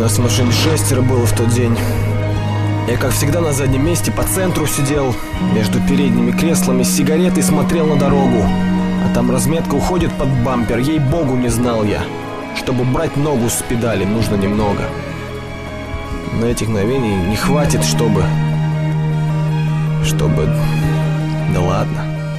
Нас в машине 6 было в тот день. Я, как всегда, на заднем месте по центру сидел, между передними креслами с сигаретой смотрел на дорогу. А там разметка уходит под бампер, ей-богу, не знал я. Чтобы брать ногу с педали, нужно немного. Но этих мгновений не хватит, чтобы... Да ладно.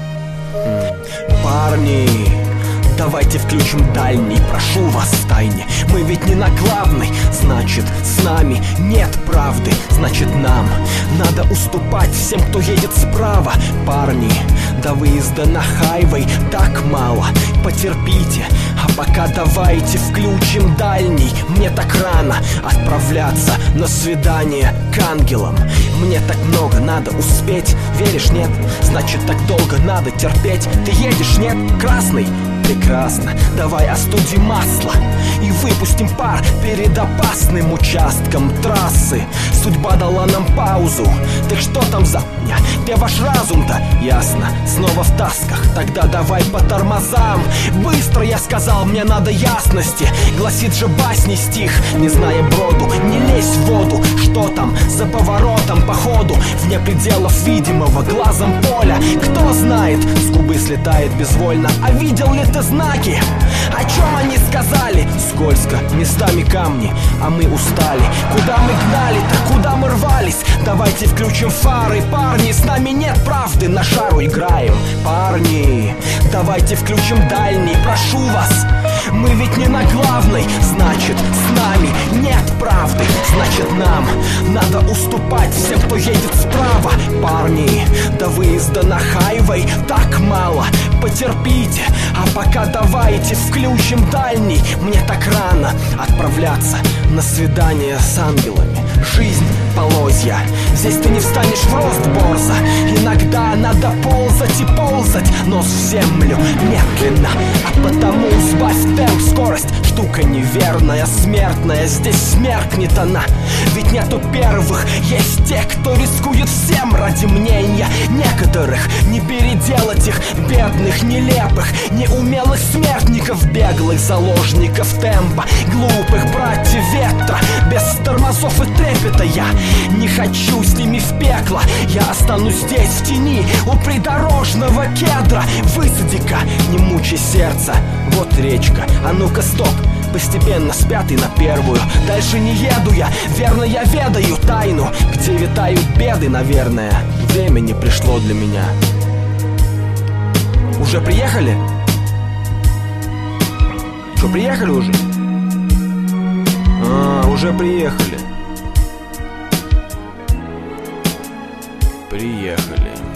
Парни, давайте включим дальний, прошу вас втайне. Мы ведь не на главной, значит, с нами нет правды. Значит, нам надо уступать всем, кто едет справа. Парни, до выезда на хайвей так мало. Потерпите, а пока давайте включим дальний. Мне так рано отправляться на свидание к ангелам. Мне так много надо успеть, веришь, нет? Значит, так долго надо терпеть. Ты едешь, нет? Красный? Прекрасно, давай остудим масло и выпустим пар перед опасным участком трассы. Судьба дала нам паузу. Так что там за меня? Где ваш разум-то? Ясно, снова в тасках. Тогда давай по тормозам. Быстро, я сказал, мне надо ясности. Гласит же басни стих. Не зная броду, не лезь в воду. Что там за поворотом по ходу? Вне пределов видимого глазом поля. Кто знает, с губы слетает безвольно. А видел ли ты знаки? О чем они сказали? Скользко, местами камни, а мы устали. Куда мы гнали-то, куда мы рвались? Давайте включим фары, парни. С нами нет правды, на шару играем. Парни, давайте включим дальний, прошу вас. Мы ведь не на главной, значит, с нами нет правды. Значит, нам надо уступать всем, кто едет справа. Парни, до выезда на хайвей так мало. Потерпите, а пока давайте включим дальний. Мне так рано отправляться на свидание с ангелами. Жизнь полозья, здесь ты не встанешь в рост, борза. Иногда надо ползать и ползать, нос в землю медленно. А потому сбавь темп, скорость штука неверная, смертная. Здесь смеркнет она, ведь нету первых. Есть те, кто рискует всем ради мнения некоторых. Не переделать их, бедных, нелепых, неумелых смертников, беглых заложников темпа, глупых братьев ветра. Без тормозов и трепета я не хочу с ними в пекло. Я останусь здесь в тени у придорожного кедра. Высади-ка, не мучай сердце, вот речка. А ну-ка стоп, постепенно с пятой на первую. Дальше не еду я, верно, я ведаю тайну, где витают беды, наверное. Время не пришло для меня. Уже приехали? Что, приехали уже? Уже приехали. Приехали.